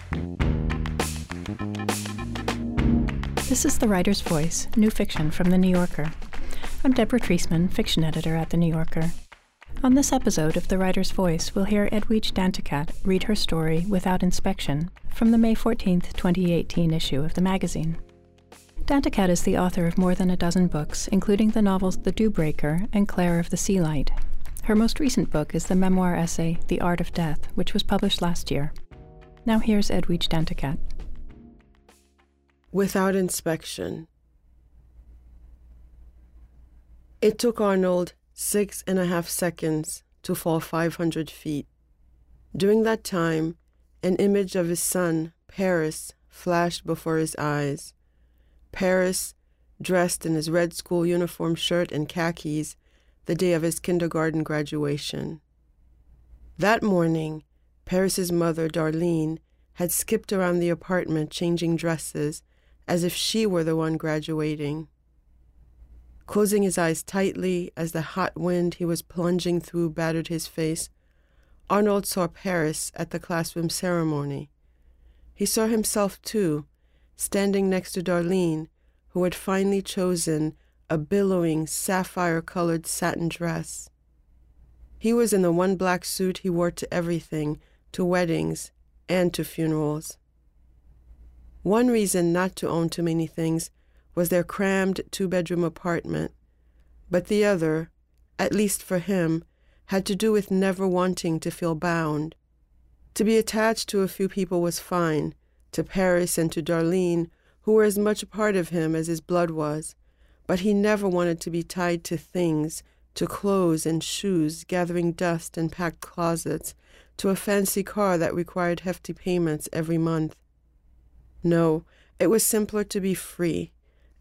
This is The Writer's Voice, new fiction from The New Yorker. I'm Deborah Treisman, fiction editor at The New Yorker. On this episode of The Writer's Voice, we'll hear Edwidge Danticat read her story, Without Inspection, from the May 14, 2018 issue of the magazine. Danticat is the author of more than a dozen books, including the novels The Dewbreaker and Clare of the Sea Light. Her most recent book is the memoir essay The Art of Death, which was published last year. Now here's Edwidge Danticat. Without Inspection. It took Arnold 6.5 seconds to fall 500 feet. During that time, an image of his son, Paris, flashed before his eyes. Paris, dressed in his red school uniform shirt and khakis, the day of his kindergarten graduation. That morning, Paris's mother, Darlene, had skipped around the apartment changing dresses as if she were the one graduating. Closing his eyes tightly as the hot wind he was plunging through battered his face, Arnold saw Paris at the classroom ceremony. He saw himself, too, standing next to Darlene, who had finally chosen a billowing, sapphire-colored satin dress. He was in the one black suit he wore to everything, to weddings and to funerals. One reason not to own too many things was their crammed two-bedroom apartment, but the other, at least for him, had to do with never wanting to feel bound. To be attached to a few people was fine, to Paris and to Darlene, who were as much a part of him as his blood was, but he never wanted to be tied to things, to clothes and shoes gathering dust in packed closets, to a fancy car that required hefty payments every month. No, it was simpler to be free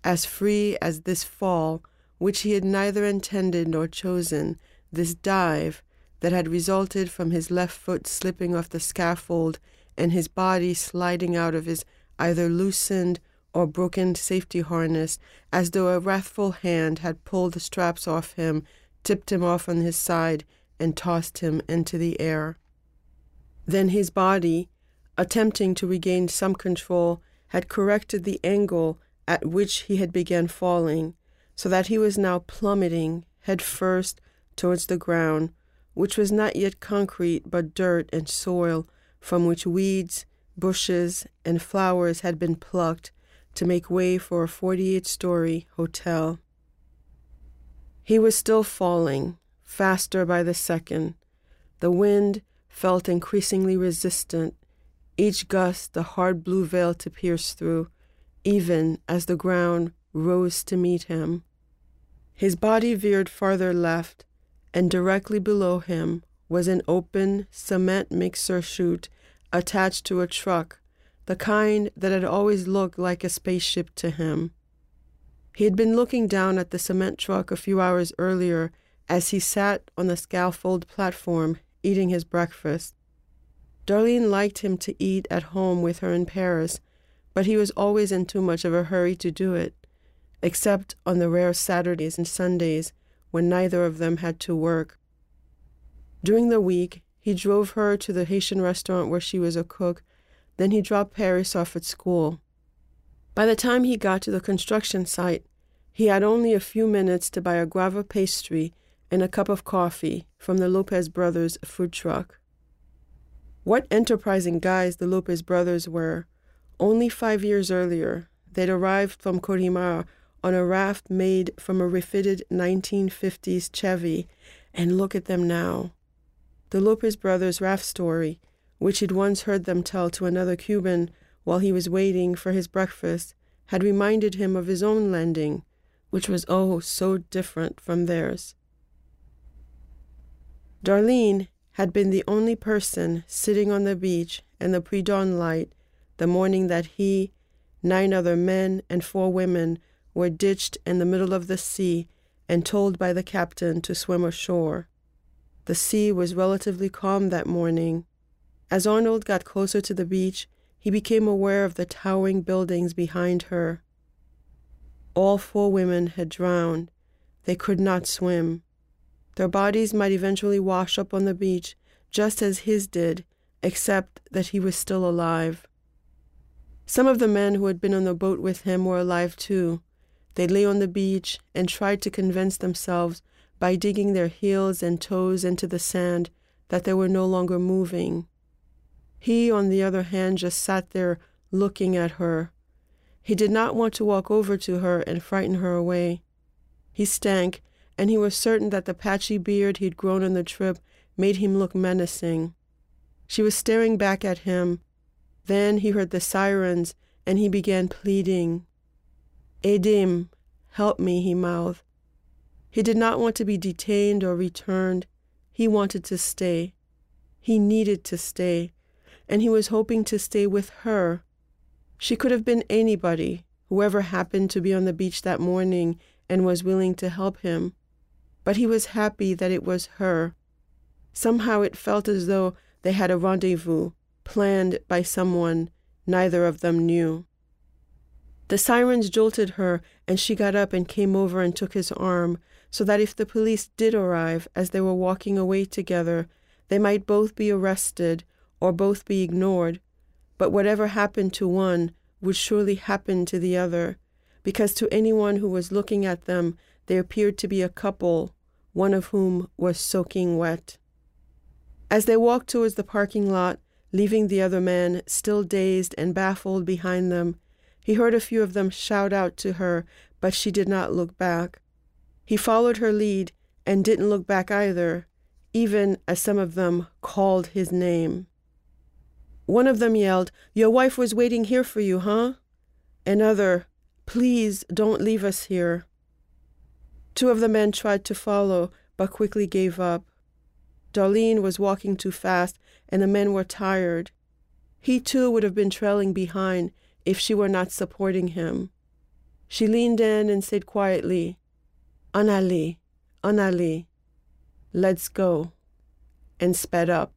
as this fall, which he had neither intended nor chosen, this dive that had resulted from his left foot slipping off the scaffold and his body sliding out of his either loosened or broken safety harness as though a wrathful hand had pulled the straps off him, tipped him off on his side, and tossed him into the air. Then his body, attempting to regain some control, had corrected the angle at which he had begun falling, so that he was now plummeting head first towards the ground, which was not yet concrete but dirt and soil from which weeds, bushes, and flowers had been plucked to make way for a 48-story hotel. He was still falling, faster by the second. The wind felt increasingly resistant, each gust the hard blue veil to pierce through, even as the ground rose to meet him. His body veered farther left, and directly below him was an open cement mixer chute attached to a truck, the kind that had always looked like a spaceship to him. He had been looking down at the cement truck a few hours earlier as he sat on the scaffold platform eating his breakfast. Darlene liked him to eat at home with her in Paris, but he was always in too much of a hurry to do it, except on the rare Saturdays and Sundays when neither of them had to work. During the week, he drove her to the Haitian restaurant where she was a cook, then he dropped Paris off at school. By the time he got to the construction site, he had only a few minutes to buy a guava pastry and a cup of coffee from the Lopez brothers' food truck. What enterprising guys the Lopez brothers were. Only 5 years earlier, they'd arrived from Corimar on a raft made from a refitted 1950s Chevy, and look at them now. The Lopez brothers' raft story, which he'd once heard them tell to another Cuban while he was waiting for his breakfast, had reminded him of his own landing, which was oh so different from theirs. Darlene had been the only person sitting on the beach in the pre-dawn light the morning that he, 9 other men, and 4 women were ditched in the middle of the sea and told by the captain to swim ashore. The sea was relatively calm that morning. As Arnold got closer to the beach, he became aware of the towering buildings behind her. All 4 women had drowned. They could not swim. Their bodies might eventually wash up on the beach, just as his did, except that he was still alive. Some of the men who had been on the boat with him were alive too. They lay on the beach and tried to convince themselves by digging their heels and toes into the sand that they were no longer moving. He, on the other hand, just sat there looking at her. He did not want to walk over to her and frighten her away. He stank, and he was certain that the patchy beard he'd grown on the trip made him look menacing. She was staring back at him. Then he heard the sirens, and he began pleading. "Edim, help me," he mouthed. He did not want to be detained or returned. He wanted to stay. He needed to stay, and he was hoping to stay with her. She could have been anybody, whoever happened to be on the beach that morning and was willing to help him. But he was happy that it was her. Somehow it felt as though they had a rendezvous, planned by someone neither of them knew. The sirens jolted her, and she got up and came over and took his arm, so that if the police did arrive as they were walking away together, they might both be arrested or both be ignored. But whatever happened to one would surely happen to the other, because to anyone who was looking at them, they appeared to be a couple, one of whom was soaking wet. As they walked towards the parking lot, leaving the other man still dazed and baffled behind them, he heard a few of them shout out to her, but she did not look back. He followed her lead and didn't look back either, even as some of them called his name. One of them yelled, "Your wife was waiting here for you, huh?" Another, "Please don't leave us here." Two of the men tried to follow, but quickly gave up. Darlene was walking too fast, and the men were tired. He too would have been trailing behind if she were not supporting him. She leaned in and said quietly, "On allait, let's go," and sped up.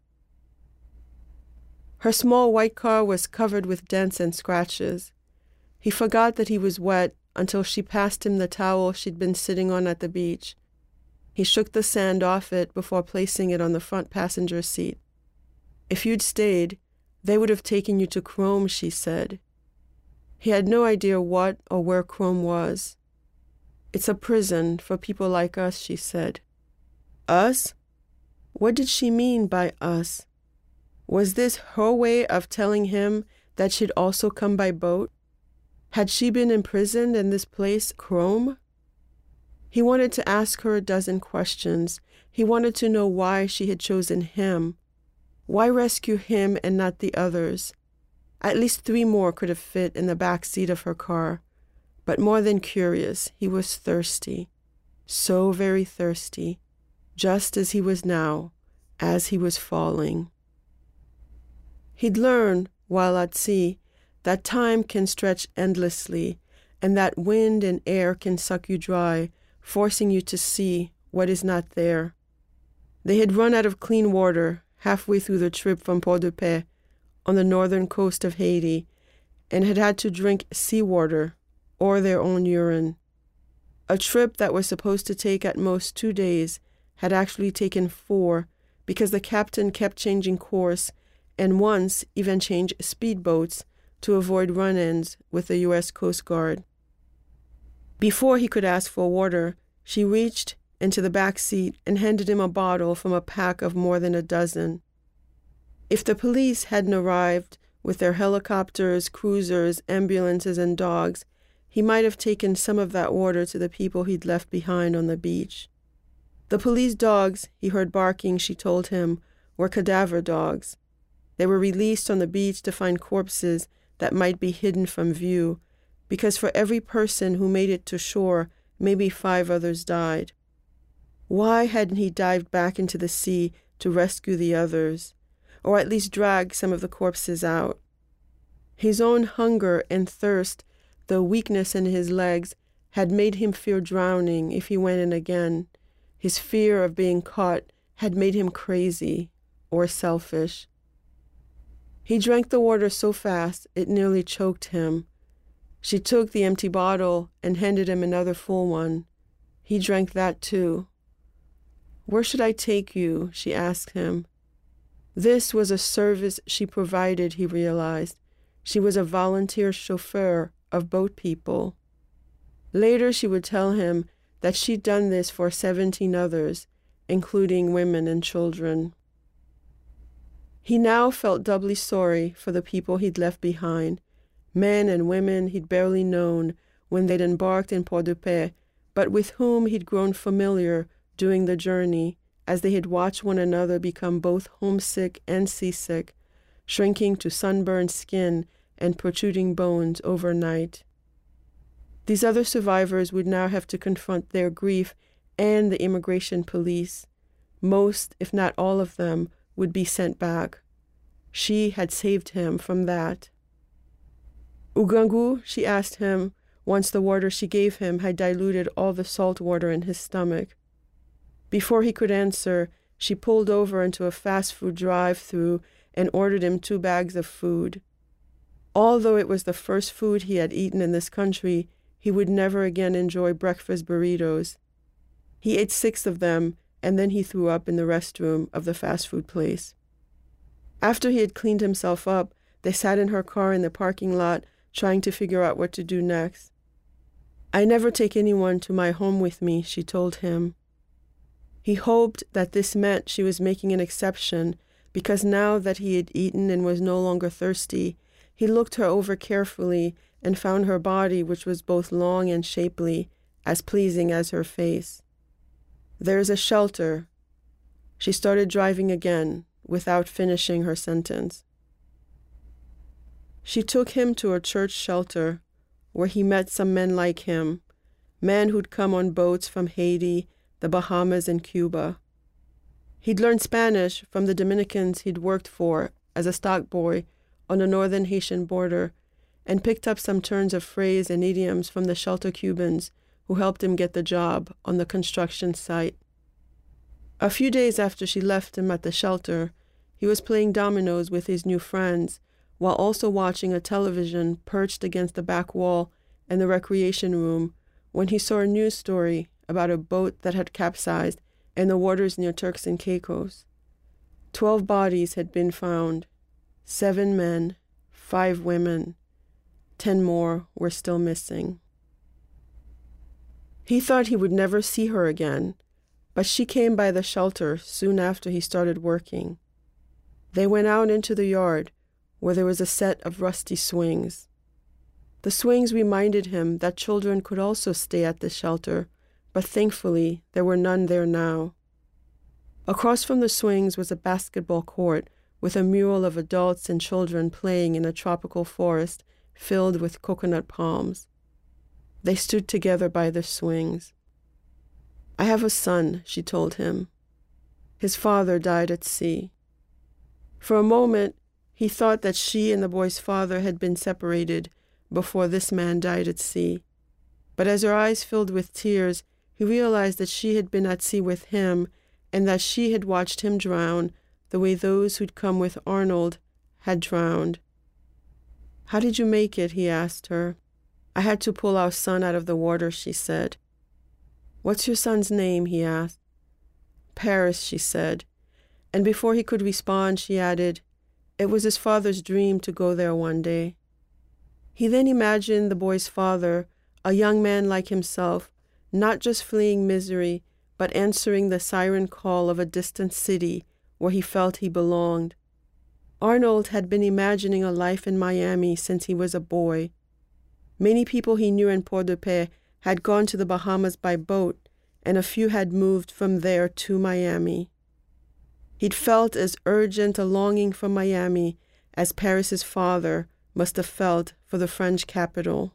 Her small white car was covered with dents and scratches. He forgot that he was wet until she passed him the towel she'd been sitting on at the beach. He shook the sand off it before placing it on the front passenger seat. "If you'd stayed, they would have taken you to Chrome," she said. He had no idea what or where Chrome was. "It's a prison for people like us," she said. Us? What did she mean by us? Was this her way of telling him that she'd also come by boat? Had she been imprisoned in this place, Chrome? He wanted to ask her a dozen questions. He wanted to know why she had chosen him. Why rescue him and not the others? At least 3 more could have fit in the back seat of her car. But more than curious, he was thirsty. So very thirsty. Just as he was now, as he was falling. He'd learned, while at sea, that time can stretch endlessly, and that wind and air can suck you dry, forcing you to see what is not there. They had run out of clean water halfway through the trip from Port-de-Paix on the northern coast of Haiti, and had to drink seawater or their own urine. A trip that was supposed to take at most 2 days had actually taken 4 because the captain kept changing course and once even changed speedboats to avoid run-ins with the U.S. Coast Guard. Before he could ask for water, she reached into the back seat and handed him a bottle from a pack of more than a dozen. If the police hadn't arrived with their helicopters, cruisers, ambulances, and dogs, he might have taken some of that water to the people he'd left behind on the beach. The police dogs he heard barking, she told him, were cadaver dogs. They were released on the beach to find corpses that might be hidden from view, because for every person who made it to shore, maybe 5 others died. Why hadn't he dived back into the sea to rescue the others, or at least drag some of the corpses out? His own hunger and thirst, the weakness in his legs, had made him fear drowning if he went in again. His fear of being caught had made him crazy or selfish. He drank the water so fast it nearly choked him. She took the empty bottle and handed him another full one. He drank that too. "Where should I take you?" she asked him. This was a service she provided, he realized. She was a volunteer chauffeur of boat people. Later, she would tell him that she'd done this for 17 others, including women and children. He now felt doubly sorry for the people he'd left behind, men and women he'd barely known when they'd embarked in Port-de-Paix, but with whom he'd grown familiar during the journey as they had watched one another become both homesick and seasick, shrinking to sunburned skin and protruding bones overnight. These other survivors would now have to confront their grief and the immigration police. Most, if not all of them, would be sent back. She had saved him from that. Ugangu, she asked him, once the water she gave him had diluted all the salt water in his stomach. Before he could answer, she pulled over into a fast food drive-thru and ordered him 2 bags of food. Although it was the first food he had eaten in this country, he would never again enjoy breakfast burritos. He ate 6 of them, and then he threw up in the restroom of the fast food place. After he had cleaned himself up, they sat in her car in the parking lot, trying to figure out what to do next. "I never take anyone to my home with me," she told him. He hoped that this meant she was making an exception, because now that he had eaten and was no longer thirsty, he looked her over carefully and found her body, which was both long and shapely, as pleasing as her face. "There's a shelter." She started driving again, without finishing her sentence. She took him to a church shelter, where he met some men like him, men who'd come on boats from Haiti, the Bahamas, and Cuba. He'd learned Spanish from the Dominicans he'd worked for as a stock boy on the northern Haitian border, and picked up some turns of phrase and idioms from the shelter Cubans who helped him get the job on the construction site. A few days after she left him at the shelter, he was playing dominoes with his new friends, while also watching a television perched against the back wall in the recreation room, when he saw a news story about a boat that had capsized in the waters near Turks and Caicos. 12 bodies had been found, 7 men, 5 women. 10 more were still missing. He thought he would never see her again, but she came by the shelter soon after he started working. They went out into the yard, where there was a set of rusty swings. The swings reminded him that children could also stay at the shelter, but thankfully there were none there now. Across from the swings was a basketball court with a mural of adults and children playing in a tropical forest filled with coconut palms. They stood together by the swings. "I have a son," she told him. His father died at sea. For a moment, he thought that she and the boy's father had been separated before this man died at sea. But as her eyes filled with tears, he realized that she had been at sea with him and that she had watched him drown the way those who'd come with Arnold had drowned. "How did you make it?" he asked her. "I had to pull our son out of the water," she said. "What's your son's name?" he asked. "Paris," she said. And before he could respond, she added, "It was his father's dream to go there one day." He then imagined the boy's father, a young man like himself, not just fleeing misery, but answering the siren call of a distant city where he felt he belonged. Arnold had been imagining a life in Miami since he was a boy. Many people he knew in Port-de-Paix had gone to the Bahamas by boat, and a few had moved from there to Miami. He'd felt as urgent a longing for Miami as Paris's father must have felt for the French capital.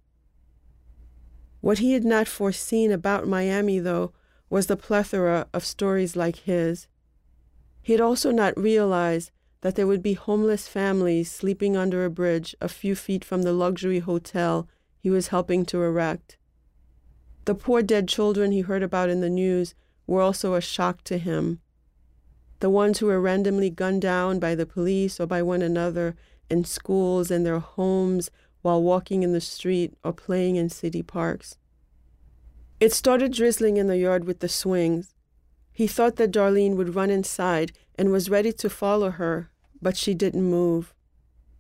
What he had not foreseen about Miami, though, was the plethora of stories like his. He had also not realized that there would be homeless families sleeping under a bridge a few feet from the luxury hotel he was helping to erect. The poor dead children he heard about in the news were also a shock to him. The ones who were randomly gunned down by the police or by one another in schools and their homes while walking in the street or playing in city parks. It started drizzling in the yard with the swings. He thought that Darlene would run inside and was ready to follow her, but she didn't move.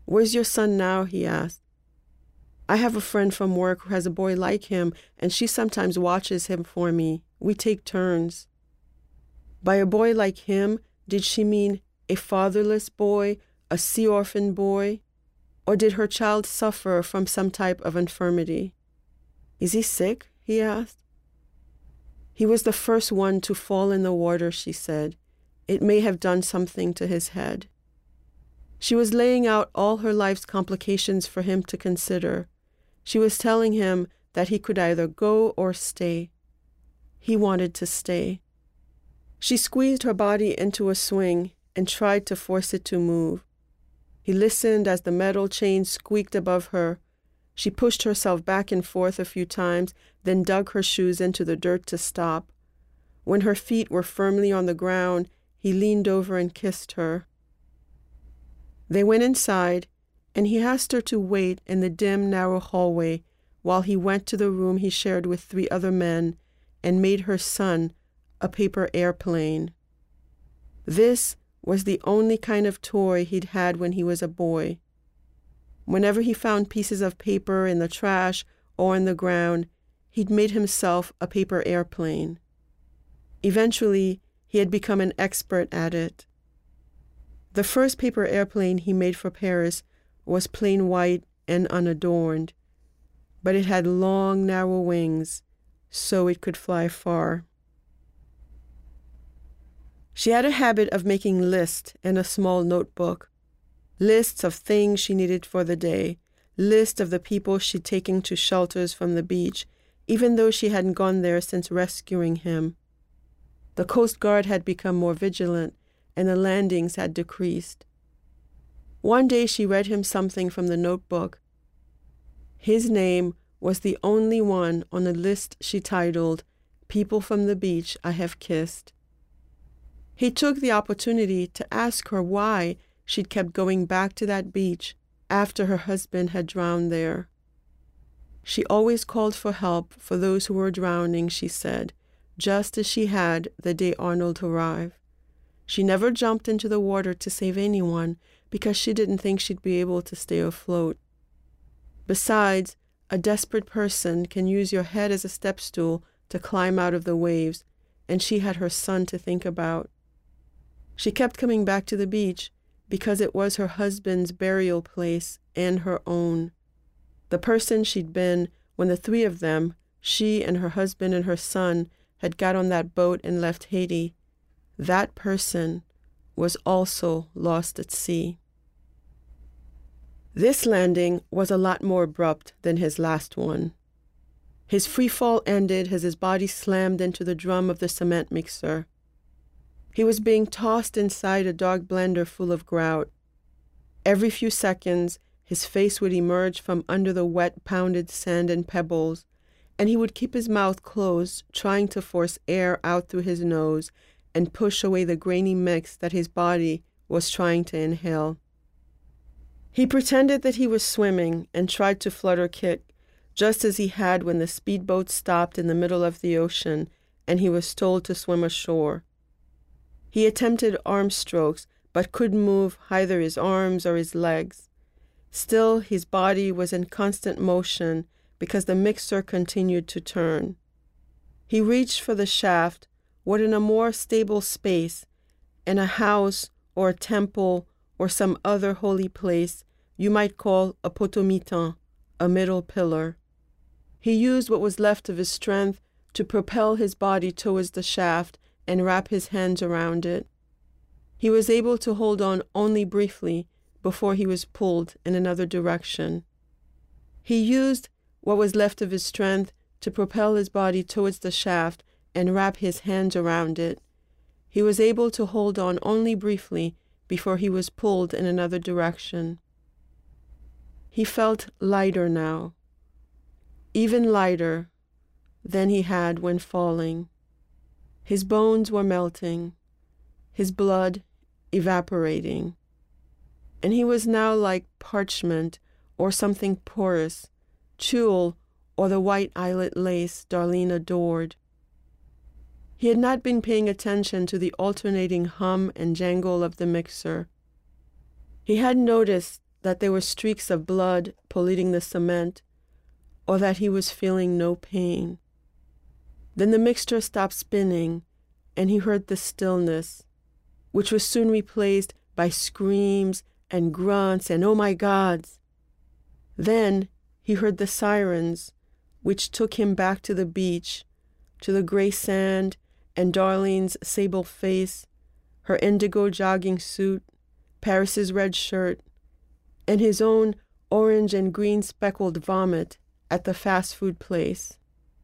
"Where's your son now?" he asked. "I have a friend from work who has a boy like him, and she sometimes watches him for me. We take turns." By a boy like him, did she mean a fatherless boy, a sea orphan boy, or did her child suffer from some type of infirmity? "Is he sick?" he asked. "He was the first one to fall in the water," she said. "It may have done something to his head." She was laying out all her life's complications for him to consider. She was telling him that he could either go or stay. He wanted to stay. She squeezed her body into a swing and tried to force it to move. He listened as the metal chain squeaked above her. She pushed herself back and forth a few times, then dug her shoes into the dirt to stop. When her feet were firmly on the ground, he leaned over and kissed her. They went inside, and he asked her to wait in the dim, narrow hallway while he went to the room he shared with 3 other men and made her son a paper airplane. This was the only kind of toy he'd had when he was a boy. Whenever he found pieces of paper in the trash or on the ground, he'd made himself a paper airplane. Eventually, he had become an expert at it. The first paper airplane he made for Paris was plain white and unadorned, but it had long, narrow wings, so it could fly far. She had a habit of making lists in a small notebook, lists of things she needed for the day, lists of the people she'd taken to shelters from the beach, even though she hadn't gone there since rescuing him. The Coast Guard had become more vigilant, and the landings had decreased. One day she read him something from the notebook. His name was the only one on a list she titled, "People from the Beach I Have Kissed." He took the opportunity to ask her why she'd kept going back to that beach after her husband had drowned there. She always called for help for those who were drowning, she said, just as she had the day Arnold arrived. She never jumped into the water to save anyone because she didn't think she'd be able to stay afloat. Besides, a desperate person can use your head as a step stool to climb out of the waves, and she had her son to think about. She kept coming back to the beach because it was her husband's burial place and her own. The person she'd been when the 3 of them, she and her husband and her son, had got on that boat and left Haiti, that person was also lost at sea. This landing was a lot more abrupt than his last one. His free fall ended as his body slammed into the drum of the cement mixer. He was being tossed inside a dark blender full of grout. Every few seconds, his face would emerge from under the wet, pounded sand and pebbles, and he would keep his mouth closed, trying to force air out through his nose and push away the grainy mix that his body was trying to inhale. He pretended that he was swimming and tried to flutter kick, just as he had when the speedboat stopped in the middle of the ocean and he was told to swim ashore. He attempted arm strokes, but couldn't move either his arms or his legs. Still, his body was in constant motion because the mixer continued to turn. He reached for the shaft, what in a more stable space, in a house or a temple or some other holy place you might call a potomitan, a middle pillar. He used what was left of his strength to propel his body towards the shaft and wrap his hands around it. He was able to hold on only briefly before he was pulled in another direction. He used what was left of his strength to propel his body towards the shaft and wrap his hands around it. He was able to hold on only briefly before he was pulled in another direction. He felt lighter now, even lighter than he had when falling. His bones were melting, his blood evaporating, and he was now like parchment or something porous, tulle or the white eyelet lace Darlene adored. He had not been paying attention to the alternating hum and jangle of the mixer. He hadn't noticed that there were streaks of blood polluting the cement, or that he was feeling no pain. Then the mixture stopped spinning, and he heard the stillness, which was soon replaced by screams and grunts and "oh my gods." Then he heard the sirens, which took him back to the beach, to the gray sand and Darlene's sable face, her indigo jogging suit, Paris's red shirt, and his own orange and green speckled vomit at the fast food place.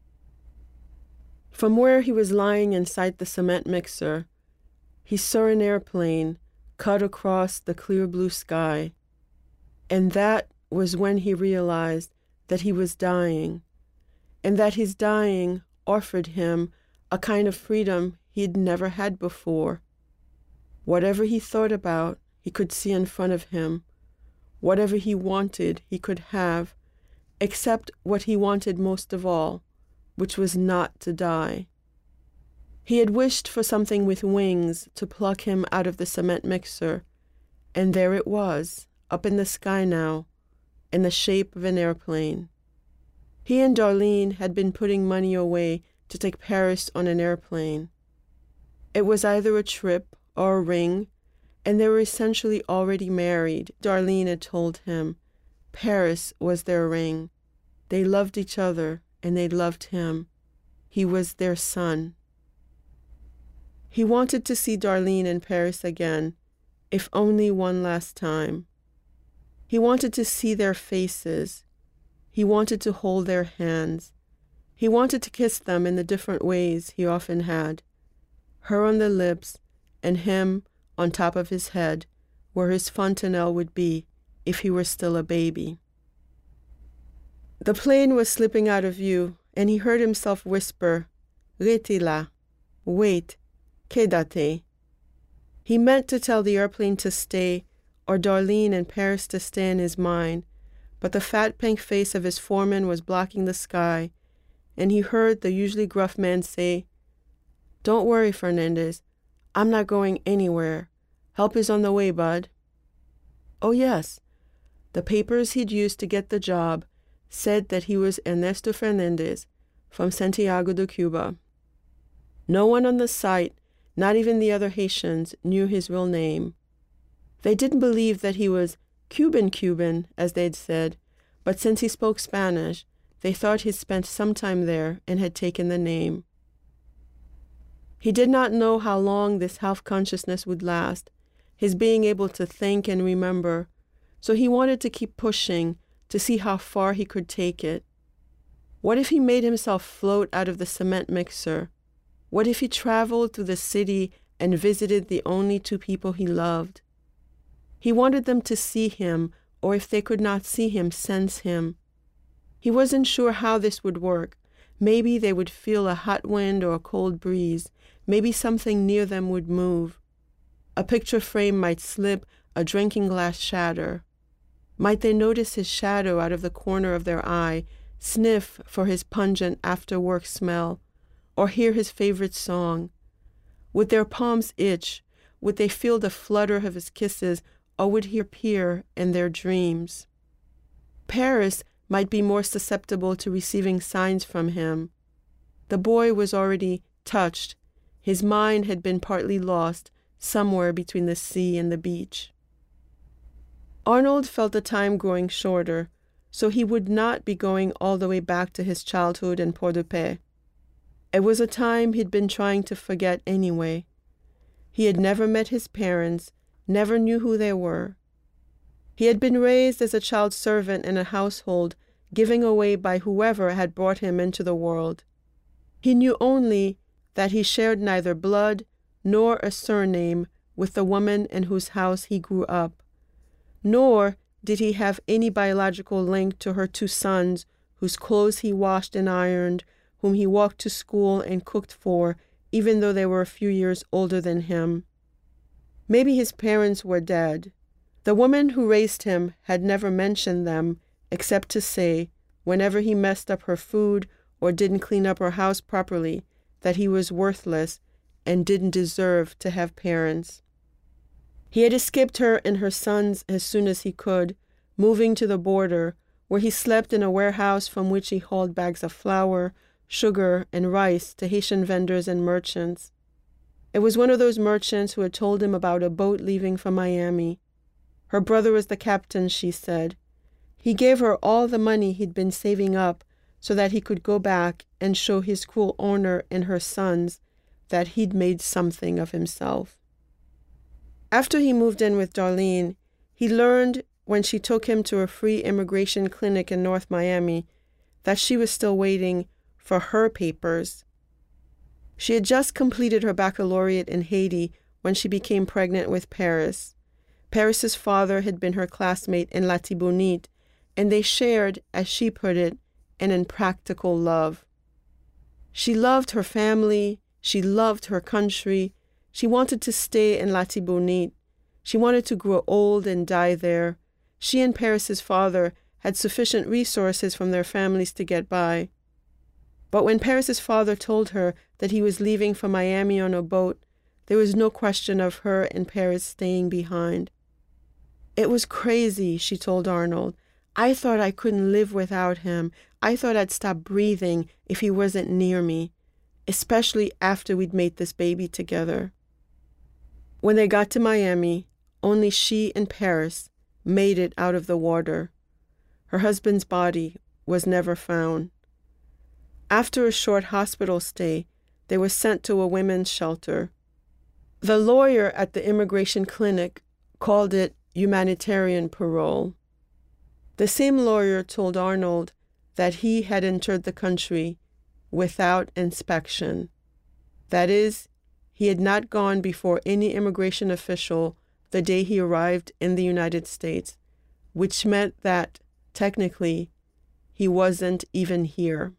From where he was lying inside the cement mixer, he saw an airplane cut across the clear blue sky, and that was when he realized that he was dying, and that his dying offered him a kind of freedom he'd never had before. Whatever he thought about, he could see in front of him. Whatever he wanted, he could have, except what he wanted most of all, which was not to die. He had wished for something with wings to pluck him out of the cement mixer, and there it was, up in the sky now, in the shape of an airplane. He and Darlene had been putting money away to take Paris on an airplane. It was either a trip or a ring, and they were essentially already married, Darlene had told him. Paris was their ring. They loved each other, and they loved him. He was their son. He wanted to see Darlene in Paris again, if only one last time. He wanted to see their faces. He wanted to hold their hands. He wanted to kiss them in the different ways he often had. Her on the lips, and him on top of his head, where his fontanelle would be if he were still a baby. The plane was slipping out of view, and he heard himself whisper, "Restez là. Wait. Quédate." He meant to tell the airplane to stay, or Darlene and Paris to stay in his mind, but the fat pink face of his foreman was blocking the sky, and he heard the usually gruff man say, "Don't worry, Fernandez. I'm not going anywhere. Help is on the way, bud." Oh yes, the papers he'd used to get the job said that he was Ernesto Fernandez from Santiago de Cuba. No one on the site, not even the other Haitians, knew his real name. They didn't believe that he was Cuban, as they'd said, but since he spoke Spanish, they thought he'd spent some time there and had taken the name. He did not know how long this half-consciousness would last, his being able to think and remember, so he wanted to keep pushing to see how far he could take it. What if he made himself float out of the cement mixer? What if he traveled through the city and visited the only two people he loved? He wanted them to see him, or if they could not see him, sense him. He wasn't sure how this would work. Maybe they would feel a hot wind or a cold breeze. Maybe something near them would move. A picture frame might slip, a drinking glass shatter. Might they notice his shadow out of the corner of their eye, sniff for his pungent after-work smell, or hear his favorite song? Would their palms itch? Would they feel the flutter of his kisses, or would he appear in their dreams? Paris might be more susceptible to receiving signs from him. The boy was already touched. His mind had been partly lost, somewhere between the sea and the beach. Arnold felt the time growing shorter, so he would not be going all the way back to his childhood in Port-de-Paix. It was a time he'd been trying to forget anyway. He had never met his parents, never knew who they were. He had been raised as a child servant in a household given away by whoever had brought him into the world. He knew only that he shared neither blood nor a surname with the woman in whose house he grew up, nor did he have any biological link to her two sons, whose clothes he washed and ironed, whom he walked to school and cooked for, even though they were a few years older than him. Maybe his parents were dead. The woman who raised him had never mentioned them, except to say, whenever he messed up her food or didn't clean up her house properly, that he was worthless and didn't deserve to have parents. He had escaped her and her sons as soon as he could, moving to the border, where he slept in a warehouse from which he hauled bags of flour, sugar, and rice to Haitian vendors and merchants. It was one of those merchants who had told him about a boat leaving from Miami. Her brother was the captain, she said. He gave her all the money he'd been saving up so that he could go back and show his cruel owner and her sons that he'd made something of himself. After he moved in with Darlene, he learned when she took him to a free immigration clinic in North Miami that she was still waiting for her papers. She had just completed her baccalaureate in Haiti when she became pregnant with Paris. Paris's father had been her classmate in Latibonite, and they shared, as she put it, an impractical love. She loved her family, she loved her country, she wanted to stay in Latibonite, she wanted to grow old and die there. She and Paris's father had sufficient resources from their families to get by. But when Paris's father told her that he was leaving for Miami on a boat, there was no question of her and Paris staying behind. It was crazy, she told Arnold. I thought I couldn't live without him. I thought I'd stop breathing if he wasn't near me, especially after we'd made this baby together. When they got to Miami, only she and Paris made it out of the water. Her husband's body was never found. After a short hospital stay, they were sent to a women's shelter. The lawyer at the immigration clinic called it humanitarian parole. The same lawyer told Arnold that he had entered the country without inspection. That is, he had not gone before any immigration official the day he arrived in the United States, which meant that, technically, he wasn't even here.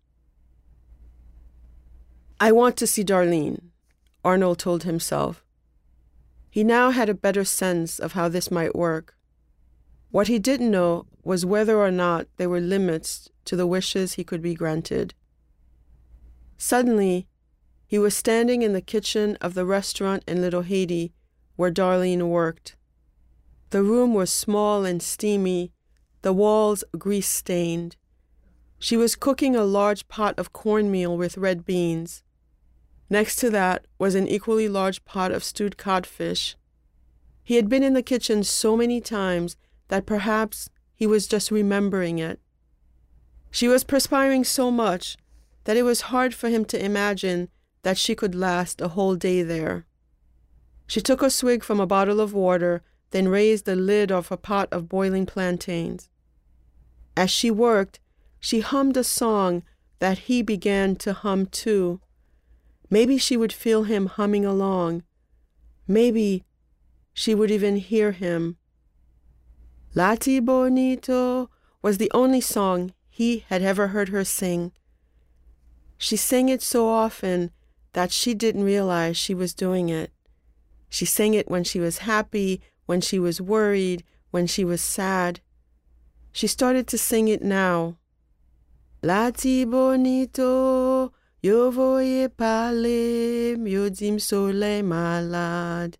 I want to see Darlene, Arnold told himself. He now had a better sense of how this might work. What he didn't know was whether or not there were limits to the wishes he could be granted. Suddenly, he was standing in the kitchen of the restaurant in Little Haiti where Darlene worked. The room was small and steamy, the walls grease-stained. She was cooking a large pot of cornmeal with red beans. Next to that was an equally large pot of stewed codfish. He had been in the kitchen so many times that perhaps he was just remembering it. She was perspiring so much that it was hard for him to imagine that she could last a whole day there. She took a swig from a bottle of water, then raised the lid of a pot of boiling plantains. As she worked, she hummed a song that he began to hum too. Maybe she would feel him humming along. Maybe she would even hear him. Lati Bonito was the only song he had ever heard her sing. She sang it so often that she didn't realize she was doing it. She sang it when she was happy, when she was worried, when she was sad. She started to sing it now. Lati Bonito, yo voye parler, yo dim soleil malade.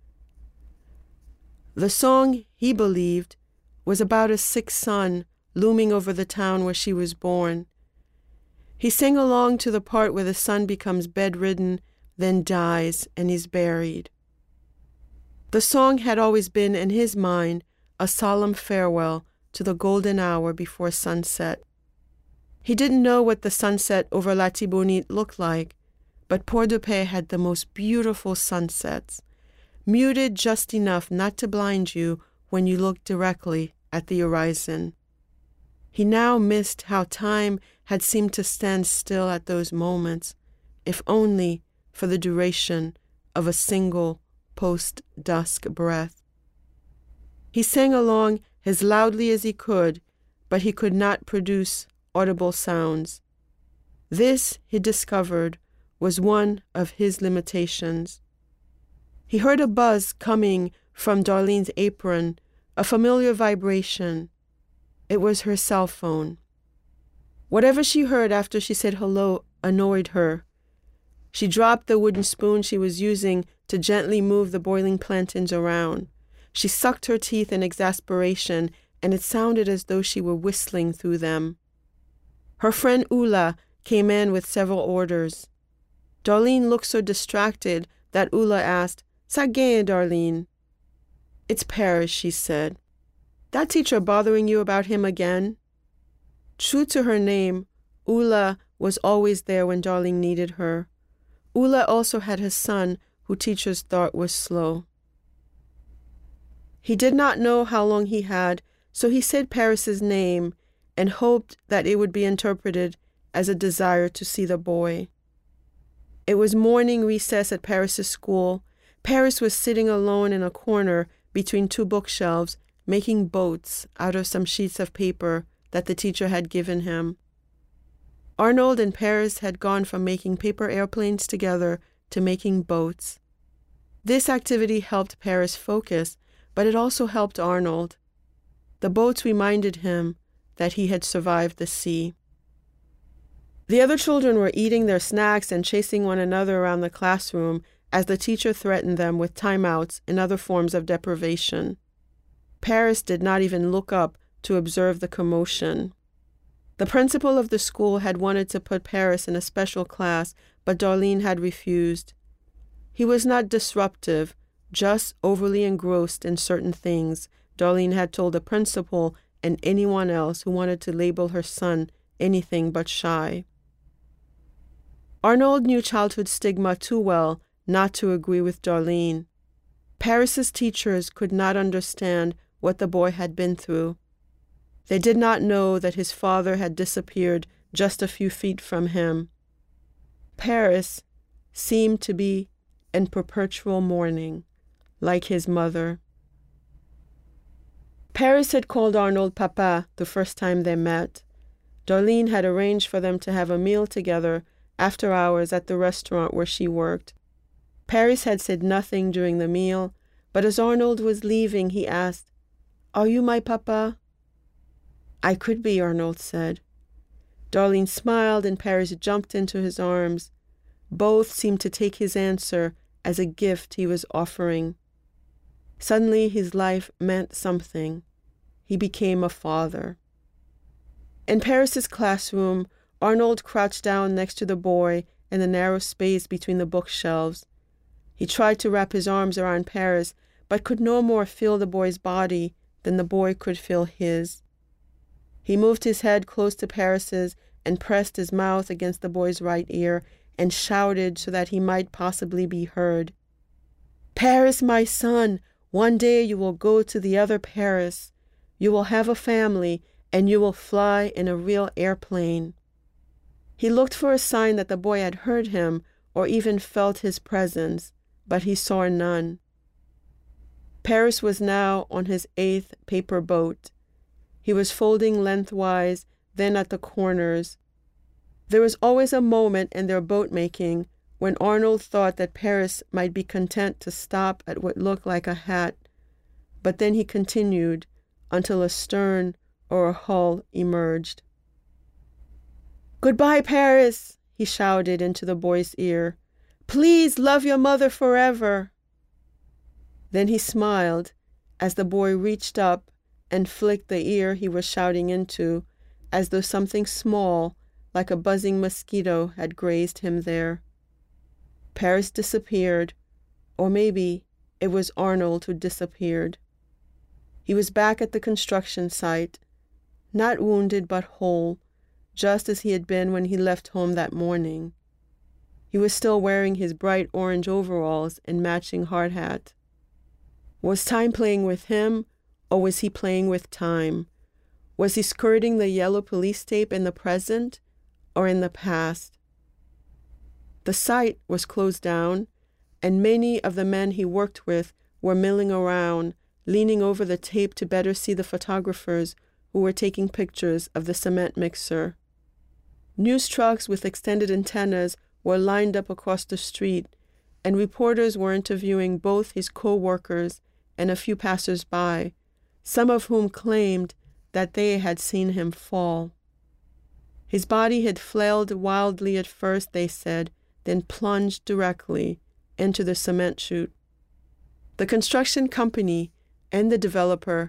The song, he believed, was about a sick son looming over the town where she was born. He sang along to the part where the son becomes bedridden, then dies, and is buried. The song had always been, in his mind, a solemn farewell to the golden hour before sunset. He didn't know what the sunset over Latibonite looked like, but Port-de-Paix had the most beautiful sunsets, muted just enough not to blind you when you looked directly at the horizon. He now missed how time had seemed to stand still at those moments, if only for the duration of a single post-dusk breath. He sang along as loudly as he could, but he could not produce audible sounds. This, he discovered, was one of his limitations. He heard a buzz coming from Darlene's apron, a familiar vibration. It was her cell phone. Whatever she heard after she said hello annoyed her. She dropped the wooden spoon she was using to gently move the boiling plantains around. She sucked her teeth in exasperation and it sounded as though she were whistling through them. Her friend Ula came in with several orders. Darlene looked so distracted that Ula asked, "Sagain, Darlene?" "It's Paris," she said. "That teacher bothering you about him again?" True to her name, Ula was always there when Darlene needed her. Ula also had his son, who teachers thought was slow. He did not know how long he had, so he said Paris's name and hoped that it would be interpreted as a desire to see the boy. It was morning recess at Paris's school. Paris was sitting alone in a corner between two bookshelves, making boats out of some sheets of paper that the teacher had given him. Arnold and Paris had gone from making paper airplanes together to making boats. This activity helped Paris focus, but it also helped Arnold. The boats reminded him that he had survived the sea. The other children were eating their snacks and chasing one another around the classroom as the teacher threatened them with timeouts and other forms of deprivation. Paris did not even look up to observe the commotion. The principal of the school had wanted to put Paris in a special class, but Darlene had refused. He was not disruptive, just overly engrossed in certain things, Darlene had told the principal and anyone else who wanted to label her son anything but shy. Arnold knew childhood stigma too well not to agree with Darlene. Paris's teachers could not understand what the boy had been through. They did not know that his father had disappeared just a few feet from him. Paris seemed to be in perpetual mourning, like his mother. Paris had called Arnold Papa the first time they met. Darlene had arranged for them to have a meal together after hours at the restaurant where she worked. Paris had said nothing during the meal, but as Arnold was leaving, he asked, "Are you my papa?" "I could be," Arnold said. Darlene smiled and Paris jumped into his arms. Both seemed to take his answer as a gift he was offering. Suddenly his life meant something. He became a father. In Paris's classroom, Arnold crouched down next to the boy in the narrow space between the bookshelves. He tried to wrap his arms around Paris, but could no more feel the boy's body than the boy could feel his. He moved his head close to Paris's and pressed his mouth against the boy's right ear and shouted so that he might possibly be heard. "Paris, my son, one day you will go to the other Paris. You will have a family, and you will fly in a real airplane." He looked for a sign that the boy had heard him or even felt his presence, but he saw none. Paris was now on his 8th paper boat. He was folding lengthwise, then at the corners. There was always a moment in their boat-making when Arnold thought that Paris might be content to stop at what looked like a hat, but then he continued until a stern or a hull emerged. "Goodbye, Paris," he shouted into the boy's ear. "Please love your mother forever." Then he smiled as the boy reached up and flicked the ear he was shouting into, as though something small, like a buzzing mosquito, had grazed him there. Paris disappeared, or maybe it was Arnold who disappeared. He was back at the construction site, not wounded but whole, just as he had been when he left home that morning. He was still wearing his bright orange overalls and matching hard hat. Was time playing with him, or was he playing with time? Was he skirting the yellow police tape in the present or in the past? The site was closed down, and many of the men he worked with were milling around, leaning over the tape to better see the photographers who were taking pictures of the cement mixer. News trucks with extended antennas were lined up across the street, and reporters were interviewing both his co-workers and a few passers-by, some of whom claimed that they had seen him fall. His body had flailed wildly at first, they said, then plunged directly into the cement chute. The construction company and the developer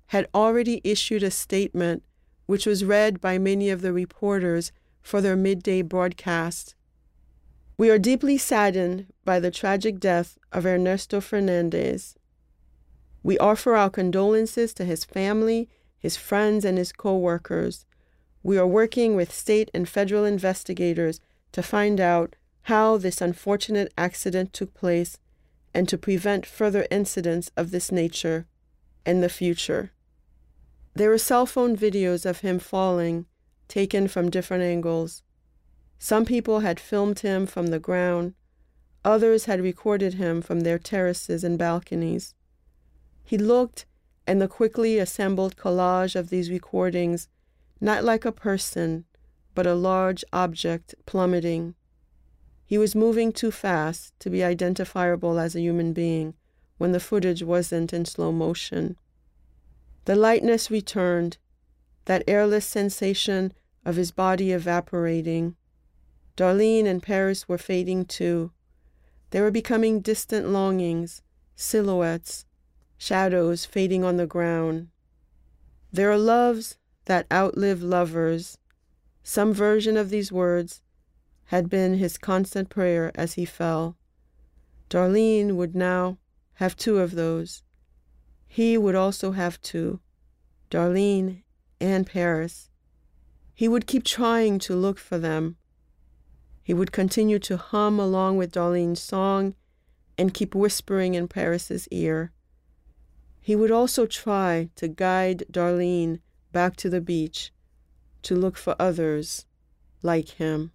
had already issued a statement which was read by many of the reporters for their midday broadcast. We are deeply saddened by the tragic death of Ernesto Fernandez. We offer our condolences to his family, his friends, and his co-workers. We are working with state and federal investigators to find out how this unfortunate accident took place and to prevent further incidents of this nature in the future. There were cell phone videos of him falling, taken from different angles. Some people had filmed him from the ground. Others had recorded him from their terraces and balconies. He looked, in the quickly assembled collage of these recordings, not like a person, but a large object plummeting. He was moving too fast to be identifiable as a human being when the footage wasn't in slow motion. The lightness returned, that airless sensation of his body evaporating. Darlene and Paris were fading too. They were becoming distant longings, silhouettes, shadows fading on the ground. There are loves that outlive lovers. Some version of these words had been his constant prayer as he fell. Darlene would now have two of those. He would also have two, Darlene and Paris. He would keep trying to look for them. He would continue to hum along with Darlene's song and keep whispering in Paris's ear. He would also try to guide Darlene back to the beach to look for others like him.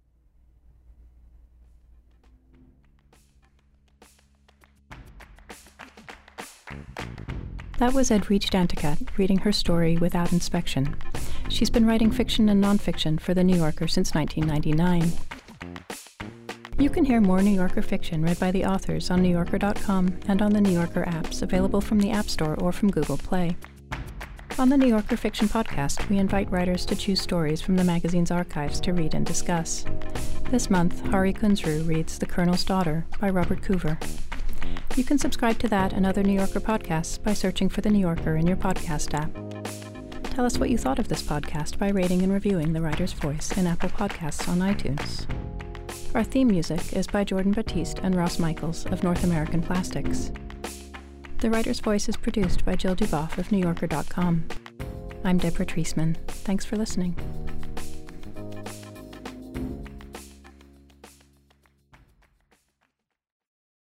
That was Edwidge Danticat reading her story Without Inspection. She's been writing fiction and nonfiction for The New Yorker since 1999. You can hear more New Yorker fiction read by the authors on NewYorker.com and on the New Yorker apps available from the App Store or from Google Play. On the New Yorker Fiction Podcast, we invite writers to choose stories from the magazine's archives to read and discuss. This month, Hari Kunzru reads The Colonel's Daughter by Robert Coover. You can subscribe to that and other New Yorker podcasts by searching for The New Yorker in your podcast app. Tell us what you thought of this podcast by rating and reviewing The Writer's Voice in Apple Podcasts on iTunes. Our theme music is by Jordan Batiste and Ross Michaels of North American Plastics. The Writer's Voice is produced by Jill Duboff of NewYorker.com. I'm Deborah Treisman. Thanks for listening.